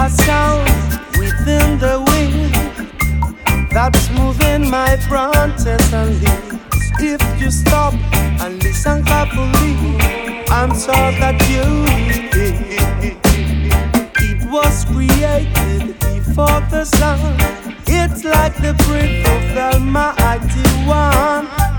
a sound within the wind that's moving my branches and leaves. If you stop and listen carefully, I'm sure that you it was created before the sun. It's like the breath of the Almighty One.